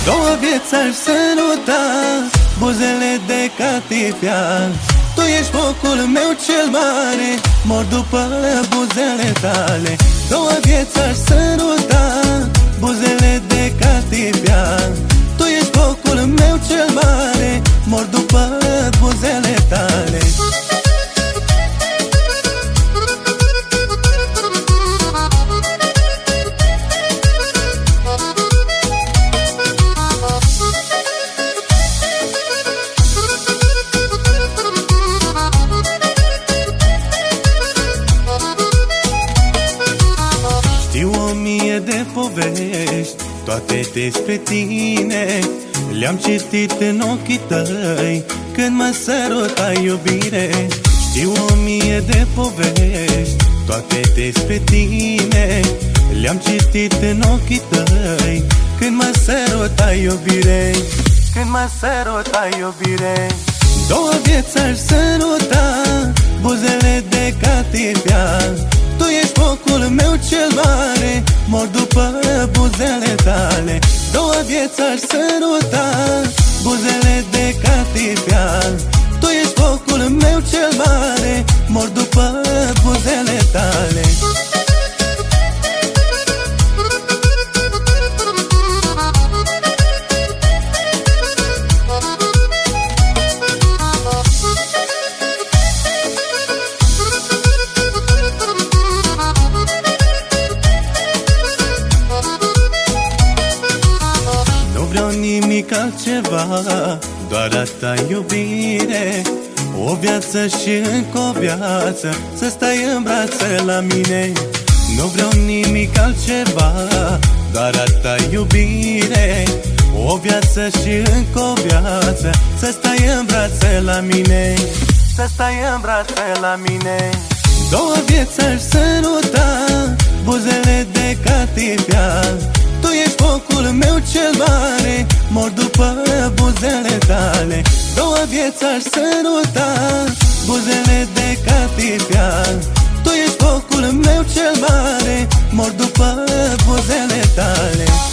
Două vieți aș săruta, buzele de catifian. Tu ești focul meu cel mare, mor după buzele tale. Două vieți aș săruta, buzele de catifian. Tu ești focul meu cel mare, mor după buzele tale. Știu 1000 de povești, toate despre tine. Le-am citit în ochii tăi când mă sărutai, iubire. Știu 1000 de povești, toate despre tine. Le-am citit în ochii tăi când mă sărutai, iubire. Când mă sărutai, iubire. Două vieți aș săruta, buzele de catifian. Tu ești focul meu cel mare, mor după buzele tale. Două vieți aș săruta, buzele de catifian. Tu ești focul meu cel mare, mor după buzele tale. Nimic altceva, doar asta, iubire. O viață și încă o viață, să stai în brațe la mine. Nu vreau nimic altceva, doar asta, iubire. O viață și încă o viață, să stai în brațe la mine. Să stai în brațe la mine. Două vieți aș săruta, buzele de catifian. Tu ești focul meu cel mare, mor după buzele tale. Două vieți aș săruta, buzele de catifian. Tu ești focul meu cel mare, mor după buzele tale.